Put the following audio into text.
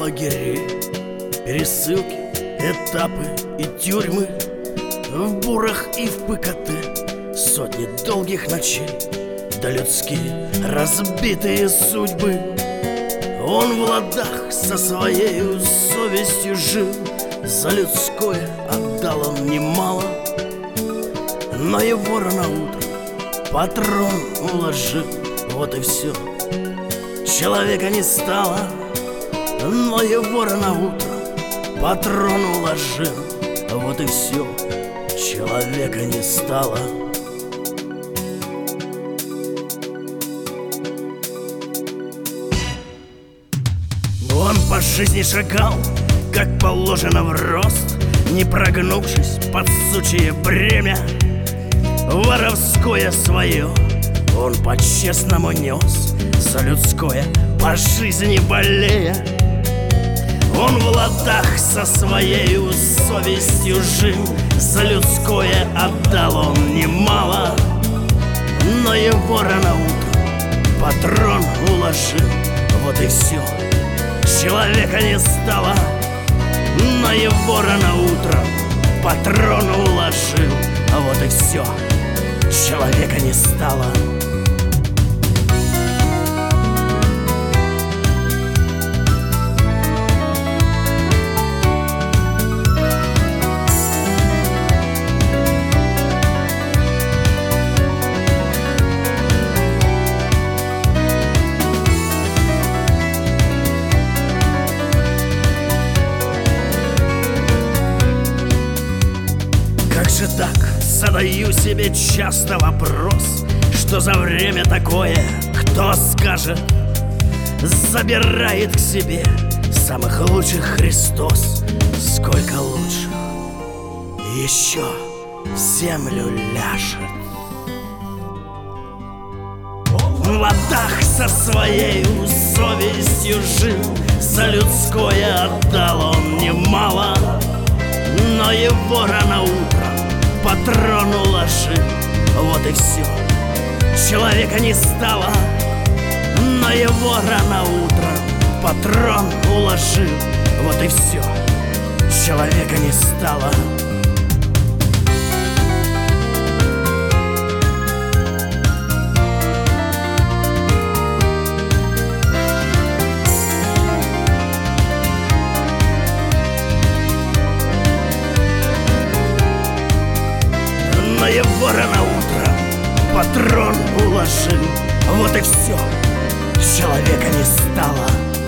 лагерей, пересылки, этапы и тюрьмы, в бурах и в ПКТ сотни долгих ночей, да людские разбитые судьбы. Он в ладах со своей совестью жил, за людское отдал он немало, но его рано утром патрон уложил. Вот и все, человека не стало, но его рано утром патрон уложил. Вот и все, человека не стало. Он по жизни шагал, как положено в рост, не прогнувшись под сучье бремя. Воровское свое он по-честному нес, за людское по жизни болея. Он в ладах со своей совестью жил, за людское отдал он немало, но его рано утром патрон уложил. Вот и все, человека не стало, но его рано утром патрон уложил. Вот и все, человека не стало. Так, задаю себе часто вопрос, что за время такое, кто скажет, забирает к себе самых лучших Христос. Сколько лучших еще в землю ляжет. В ладах со своей совестью жил, за людское отдал он немало, но его рано утром патрон уложил. Вот и все, человека не стало, но его рано утром патрон уложил. Вот и все, человека не стало. Но его рано утром патрон уложил. Вот и все, человека не стало.